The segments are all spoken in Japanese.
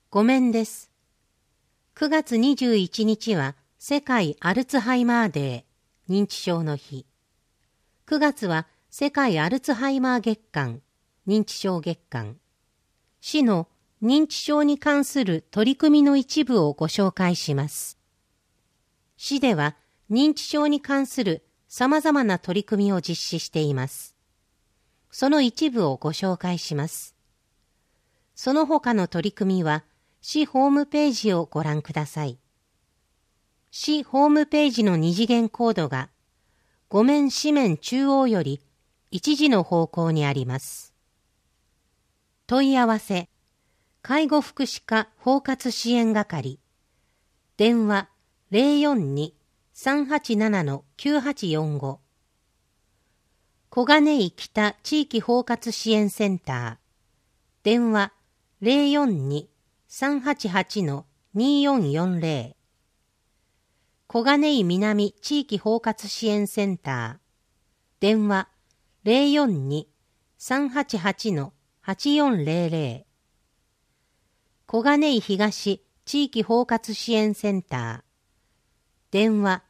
ごめんです。9月21日は世界アルツハイマーデー、認知症の日。9月は世界アルツハイマー月間、認知症月間。市の認知症に関する取り組みの一部をご紹介します。市では認知症に関する様々な取り組みを実施しています。その一部をご紹介します。その他の取り組みは、市ホームページをご覧ください。市ホームページの二次元コードが、5面四面中央より1時の方向にあります。問い合わせ、介護福祉課包括支援係、電話042-387-9845、小金井北地域包括支援センター、電話042-388-2440、小金井南地域包括支援センター、電話042-388-8400、小金井東地域包括支援センター、電話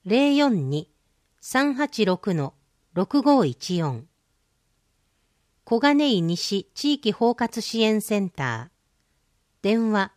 042-386-6514、小金井西地域包括支援センター、電話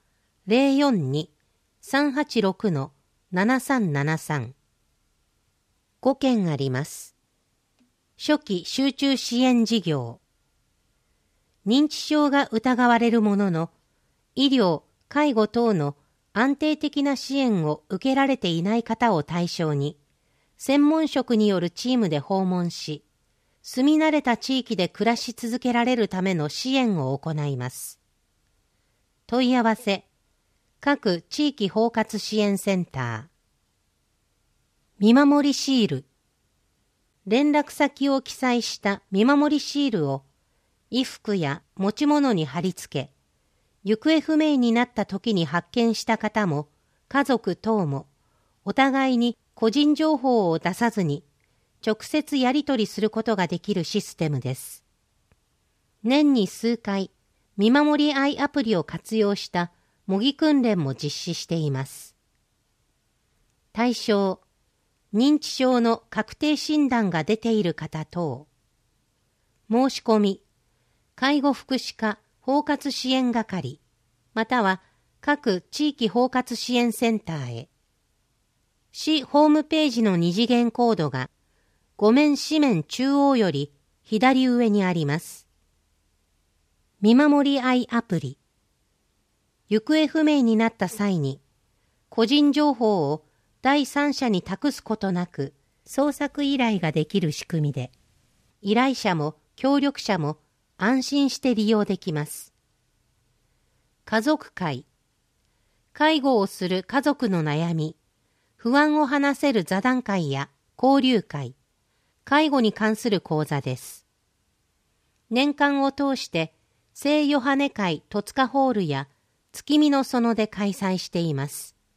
042-386-7373。5件あります。初期集中支援事業。認知症が疑われるものの、医療・介護等の安定的な支援を受けられていない方を対象に、専門職によるチームで訪問し、住み慣れた地域で暮らし続けられるための支援を行います。問い合わせ、各地域包括支援センター。見守りシール。連絡先を記載した見守りシールを衣服や持ち物に貼り付け、行方不明になった時に発見した方も家族等もお互いに個人情報を出さずに直接やり取りすることができるシステムです。年に数回、見守り合いアプリを活用した模擬訓練も実施しています。対象、認知症の確定診断が出ている方等。申し込み、介護福祉課包括支援係、または各地域包括支援センターへ。市ホームページの二次元コードが、5面四面中央より左上にあります。見守り合いアプリ。行方不明になった際に、個人情報を第三者に託すことなく捜索依頼ができる仕組みで、依頼者も協力者も安心して利用できます。家族会。介護をする家族の悩み、不安を話せる座談会や交流会、介護に関する講座です。年間を通して聖ヨハネ会戸塚ホールや月見の園で開催しています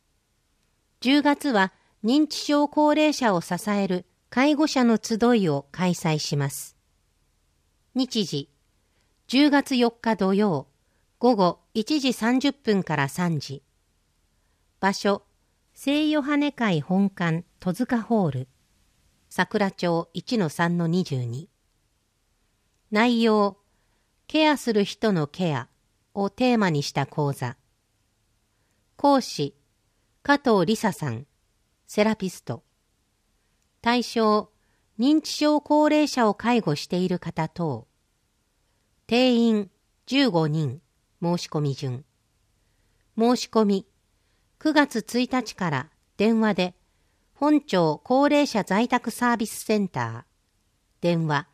。10月は認知症高齢者を支える介護者の集いを開催します。日時、10月4日土曜、午後1時30分から3時。場所、聖ヨハネ会本館戸塚ホール。桜町 1-3-22。内容、ケアする人のケアをテーマにした講座。講師、加藤理沙さん、セラピスト。対象、認知症高齢者を介護している方等。定員15人、申し込み順。申し込み、9月1日から電話で、本町高齢者在宅サービスセンター、電話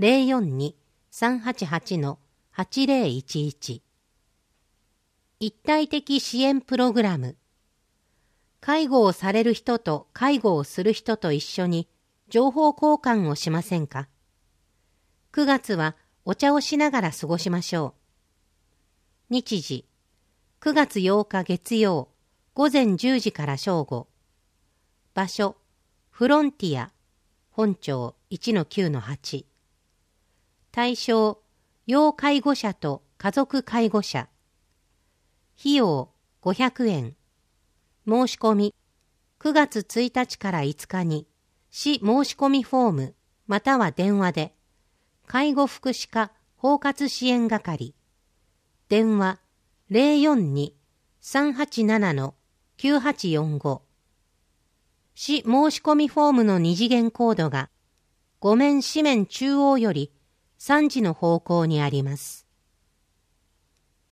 042-388-8011。一体的支援プログラム。介護をされる人と介護をする人と一緒に情報交換をしませんか？ 9 月はお茶をしながら過ごしましょう。日時、9月8日月曜、午前10時から正午。場所、フロンティア、本町 1-9-8。対象、要介護者と家族介護者。 費用500円。申し込み、9月1日から5日に、市申し込みフォーム、または電話で、介護福祉課包括支援係、電話042-387-9845。市申し込みフォームの二次元コードが、5面四面中央より3時の方向にあります。